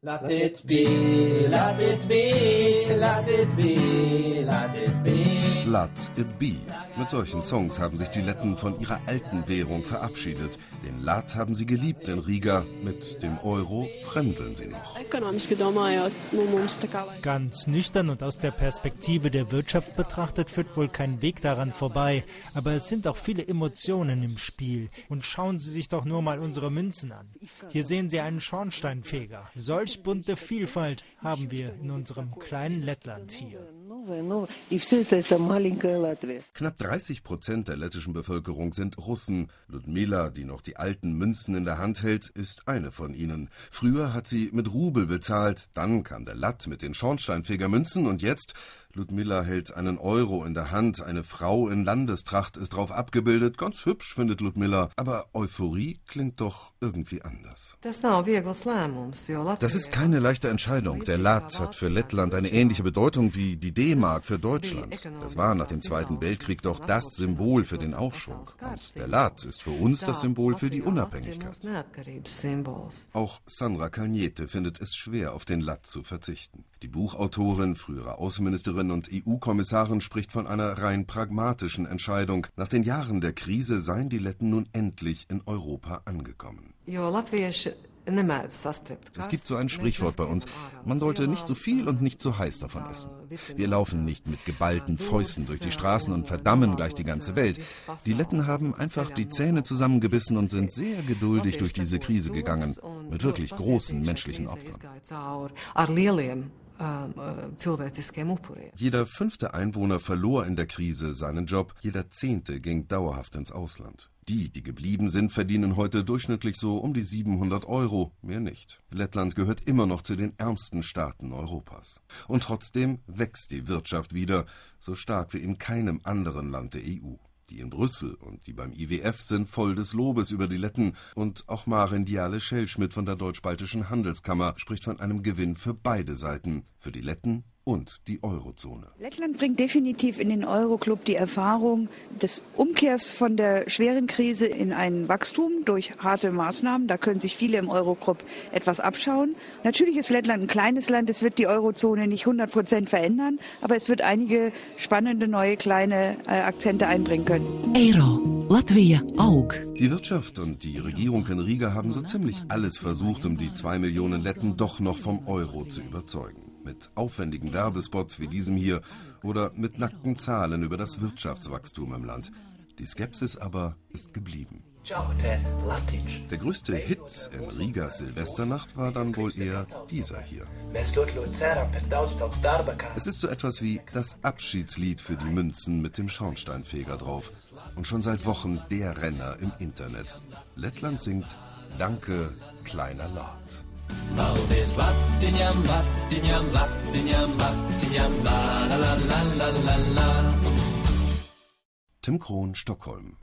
Let it be, let it be, let it be, let it be. Let it be. Mit solchen Songs haben sich die Letten von ihrer alten Währung verabschiedet. Den Lat haben sie geliebt in Riga. Mit dem Euro fremdeln sie noch. Ganz nüchtern und aus der Perspektive der Wirtschaft betrachtet führt wohl kein Weg daran vorbei. Aber es sind auch viele Emotionen im Spiel. Und schauen Sie sich doch nur mal unsere Münzen an. Hier sehen Sie einen Schornsteinfeger. Solch bunte Vielfalt haben wir in unserem kleinen Lettland hier. Knapp 30% der lettischen Bevölkerung sind Russen. Ludmila, die noch die alten Münzen in der Hand hält, ist eine von ihnen. Früher hat sie mit Rubel bezahlt, dann kam der Lat mit den Schornsteinfegermünzen und jetzt... Ludmila hält einen Euro in der Hand, eine Frau in Landestracht ist drauf abgebildet. Ganz hübsch, findet Ludmila, aber Euphorie klingt doch irgendwie anders. Das ist keine leichte Entscheidung. Der Lat hat für Lettland eine ähnliche Bedeutung wie die D-Mark für Deutschland. Das war nach dem Zweiten Weltkrieg doch das Symbol für den Aufschwung. Und der Lat ist für uns das Symbol für die Unabhängigkeit. Auch Sandra Kalniete findet es schwer, auf den Lat zu verzichten. Die Buchautorin, frühere Außenministerin und EU-Kommissarin spricht von einer rein pragmatischen Entscheidung. Nach den Jahren der Krise seien die Letten nun endlich in Europa angekommen. Es gibt so ein Sprichwort bei uns, man sollte nicht zu viel und nicht zu heiß davon essen. Wir laufen nicht mit geballten Fäusten durch die Straßen und verdammen gleich die ganze Welt. Die Letten haben einfach die Zähne zusammengebissen und sind sehr geduldig durch diese Krise gegangen, mit wirklich großen menschlichen Opfern. Jeder 5. Einwohner verlor in der Krise seinen Job, jeder 10. ging dauerhaft ins Ausland. Die geblieben sind, verdienen heute durchschnittlich so um die 700 €, mehr nicht. Lettland gehört immer noch zu den ärmsten Staaten Europas. Und trotzdem wächst die Wirtschaft wieder, so stark wie in keinem anderen Land der EU. Die in Brüssel und die beim IWF sind voll des Lobes über die Letten. Und auch Maren Diale-Schellschmidt von der Deutsch-Baltischen Handelskammer spricht von einem Gewinn für beide Seiten, für die Letten und die Eurozone. Lettland bringt definitiv in den Euroclub die Erfahrung des Umkehrs von der schweren Krise in ein Wachstum durch harte Maßnahmen. Da können sich viele im Euroclub etwas abschauen. Natürlich ist Lettland ein kleines Land, es wird die Eurozone nicht 100% verändern, aber es wird einige spannende neue kleine Akzente einbringen können. Eiro, Latvia, Aug. Die Wirtschaft und die Regierung in Riga haben so ziemlich alles versucht, um die 2 Millionen Letten doch noch vom Euro zu überzeugen. Mit aufwendigen Werbespots wie diesem hier oder mit nackten Zahlen über das Wirtschaftswachstum im Land. Die Skepsis aber ist geblieben. Der größte Hit in Rigas Silvesternacht war dann wohl eher dieser hier. Es ist so etwas wie das Abschiedslied für die Münzen mit dem Schornsteinfeger drauf. Und schon seit Wochen der Renner im Internet. Lettland singt Danke, kleiner Lat. Paldies Latviņam, Latviņam, Latviņam, Latviņam, la la la la la la. Tim Krohn, Stockholm.